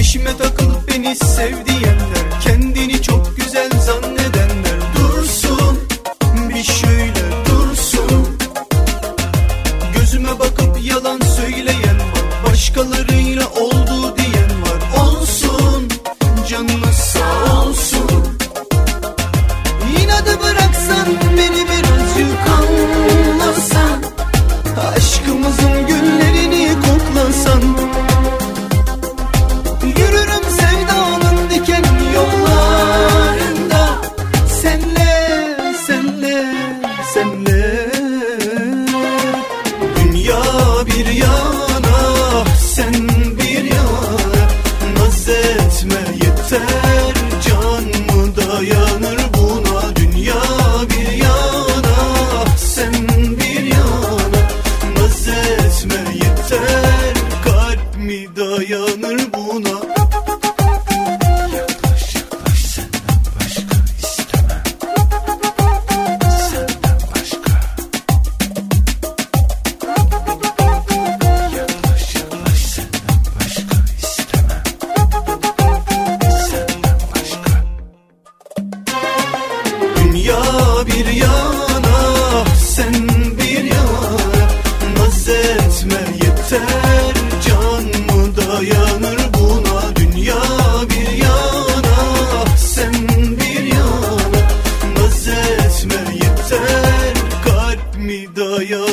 Peşime takılıp beni sev diyenler, kendini çok güzel zannedenler dursun, bir şöyle dursun. Gözüme bakıp yalan söyleyen var, başkalarıyla oldu diyen var. Olsun, canına sağ olsun. Yine de bıraksan beni birazcık anlasan, aşkımızın güllerini koklasan. Yürürüm sevdanın diken yollarında, senle, senle, senle. Dünya bir yana, sen bir yana, naz etme yeter, can mı dayanır buna? Dünya bir yana, sen bir yana, naz etme yeter, kalp mi dayanır buna? Yaklaş yaklaş, senden başka istemem, senden başka. Yaklaş yaklaş, senden başka istemem, senden başka. Dünya bir yana, sen bir yana, naz etme yeter, can mı dayanır buna? Dünya bir yana, sen bir yana, naz etme yeter, kalp mi dayanır?